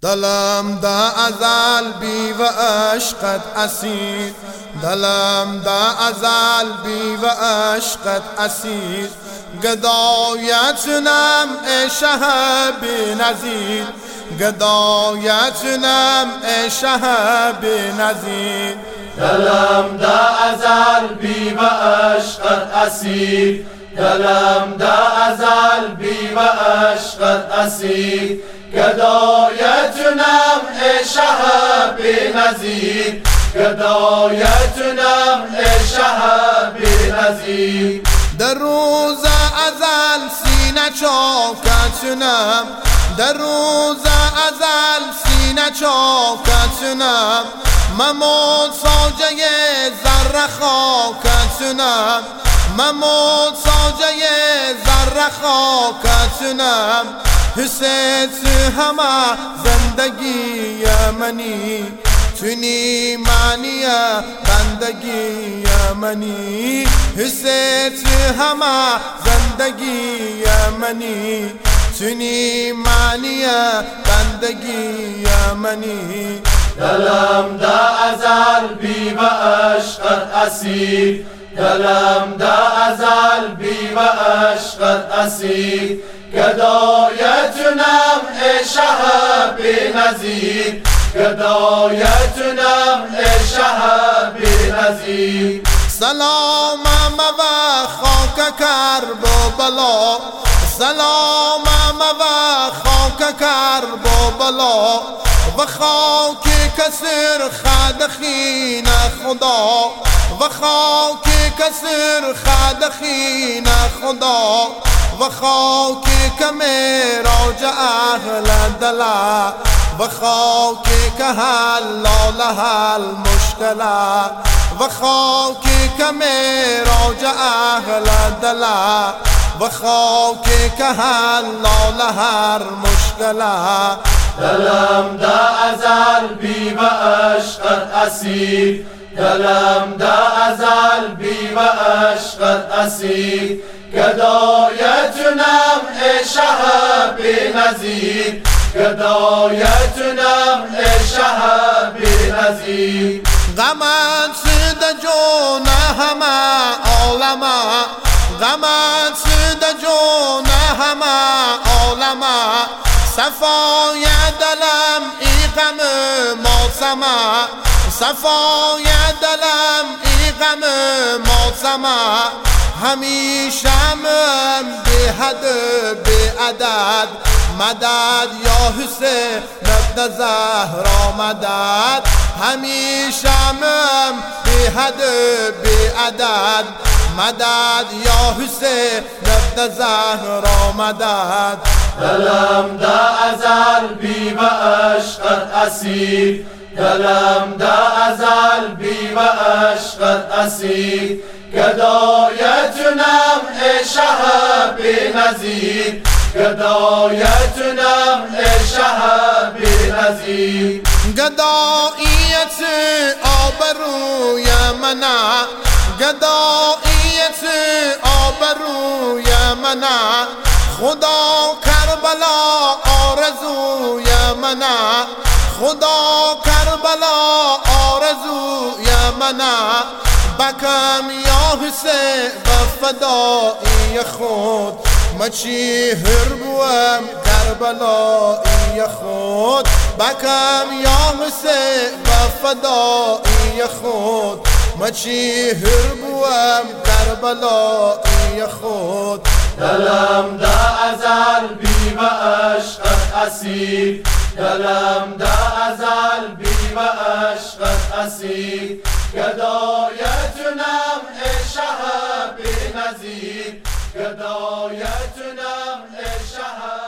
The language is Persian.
دلم دا ازل بی و عشقت اسیر، دلم دا ازل بی و عشقت اسیر. گدایت نم ای شه بی نظیر، گدایت نم ای شه بی نظیر. دلم دا ازل بی و عشقت اسیر، دلم دا ازل بی و عشقت اسیر. گدایتونم ای شه بی نظیر، گدایتونم ای شه بی نظیر. در روز ازل سینه چاکتونم، در روز ازل سینه چاکتونم. مموت ساجه ذره خاکتونم، مموت ساجه ذره خاکتونم. حسین تو همه زندگی منی، تونی معنی بندگی منی. حسین تو همه زندگی منی، تونی معنی بندگی منی. دلم دا ازل بی و عشقت اسیر، دلم دا ازل بی و عشقت اسیر. گدایتونم ای شه بی نظیر، گدایتونم ای شه بی نظیر. سلامم و خاک کرب و بلا، سلامم و خاک کرب و بلا. و خاک کسر خد خین خدا، و خاک کسر خد خین خدا. و خاک کمیراج اهل دلا، و خاک که حلال حل مشکلا. و خاک کمیراج اهل دلا، و خاک که حلال هر مشکلا. دلم دا ازل بی و عشقت اسیر، دلم دا ازل بی و عشقت اسیر. گدایتونم ای شه بی نظیر، گدایتونم ای شه بی نظیر. غمت سد جون همه عالمه، غمت سد جون همه عالمه. صفای دلم ای غم موسمه، صفای دلم ای غم موسمه. همیشه من به حد به عدد مدد، یا حسین ابن زهرا مدد. همیشه من به حد به عدد مدد، یا حسین ابن زهرا مدد. دلم دا ازل بی و عشقت اسیر، دلم دا ازل بی و عشقت اسیر. گدایتونم ای شه بی نظیر، گدایتونم ای شه بی نظیر. گداییت آبروی منه، گداییت آبروی منه. خدا کربلا آرزوی منه، خدا کربلا آرزوی منه. بکم یا حسین و فدایی خود، مچی هر بوم کربلایی خود. بکم یا حسین و فدایی خود، مچی هر بوم کربلایی خود. دلم دا ازل بی و عشقت اسیر، دلم دا ازل بی و عشقت اسیر. گدایتونم ای شه بی نظیر، گدایتونم ای شه